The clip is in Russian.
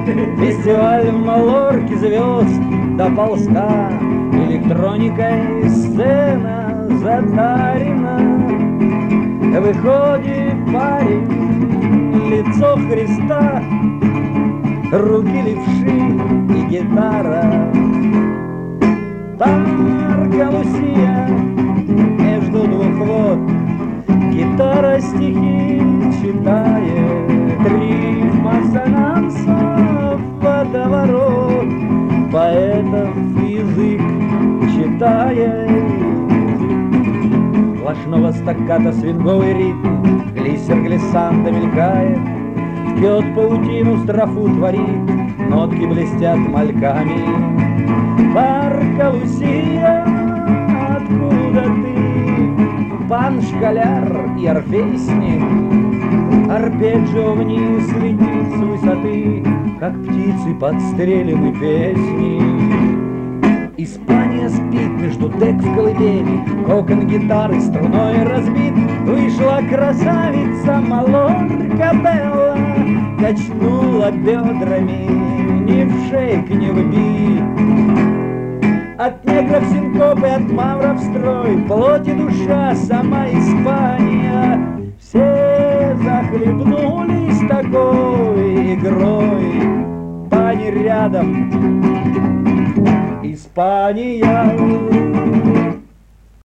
Фестиваль в Малорке звезд до полста, электроникой сцена затарена. Выходит парень, лицо Христа, руки левши и гитара. Тарка Лусия между двух вод, гитара стихи читает, рифм ассонансов водоворот, поэтов язык читает. Сплошного стакката свинговый ритм, глиссер глиссанда мелькает, ткет паутину, строфу творит, нотки блестят мальками. Тарка Лусия, откуда ты? Пан школяр и орфейсник, арпеджио вниз летит с высоты, как птицы подстрелены песни. Испания спит между дек в колыбели, кокон гитары струной разбит. Вышла красавица Малорка Белла, качнула бедрами, ни в шейк, ни в бит. От негров синкопы, от мавров строй, плоть и душа сама Испания. Все захлебнулись такой игрой. Пани рядом, Испания.